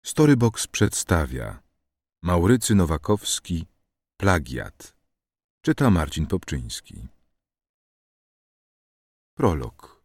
Storybox przedstawia Maurycy Nowakowski, Plagiat. Czyta Marcin Popczyński. Prolog.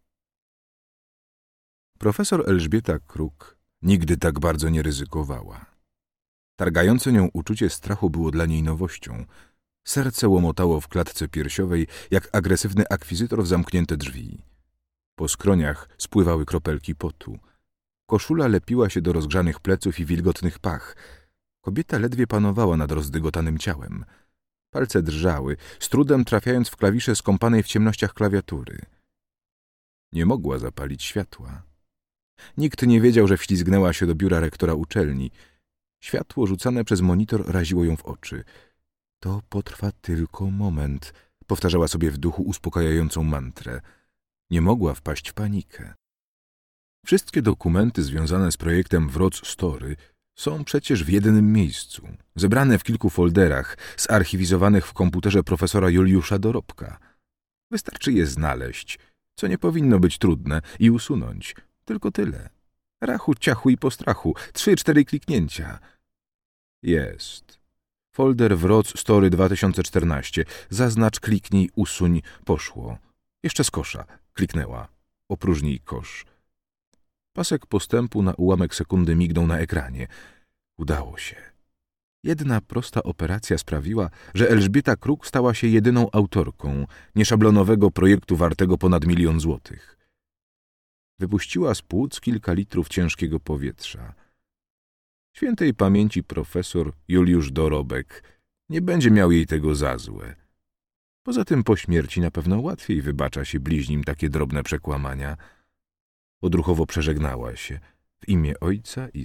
Profesor Elżbieta Kruk nigdy tak bardzo nie ryzykowała. Targające nią uczucie strachu było dla niej nowością. Serce łomotało w klatce piersiowej, jak agresywny akwizytor w zamknięte drzwi. Po skroniach spływały kropelki potu. Koszula lepiła się do rozgrzanych pleców i wilgotnych pach. Kobieta ledwie panowała nad rozdygotanym ciałem. Palce drżały, z trudem trafiając w klawisze skąpanej w ciemnościach klawiatury. Nie mogła zapalić światła. Nikt nie wiedział, że wślizgnęła się do biura rektora uczelni. Światło rzucane przez monitor raziło ją w oczy. To potrwa tylko moment, powtarzała sobie w duchu uspokajającą mantrę. Nie mogła wpaść w panikę. Wszystkie dokumenty związane z projektem Wroc Story są przecież w jednym miejscu, zebrane w kilku folderach, zarchiwizowanych w komputerze profesora Juliusza Dorobka. Wystarczy je znaleźć, co nie powinno być trudne, i usunąć. Tylko tyle. Rachu, ciachu i postrachu. 3-4 kliknięcia. Jest. Folder Wroc Story 2014. Zaznacz, kliknij, usuń. Poszło. Jeszcze z kosza. Kliknęła. Opróżnij kosz. Pasek postępu na ułamek sekundy mignął na ekranie. Udało się. Jedna prosta operacja sprawiła, że Elżbieta Kruk stała się jedyną autorką nieszablonowego projektu wartego ponad 1 000 000 złotych. Wypuściła z płuc kilka litrów ciężkiego powietrza. Świętej pamięci profesor Juliusz Dorobek nie będzie miał jej tego za złe. Poza tym po śmierci na pewno łatwiej wybacza się bliźnim takie drobne przekłamania. Odruchowo przeżegnała się w imię Ojca i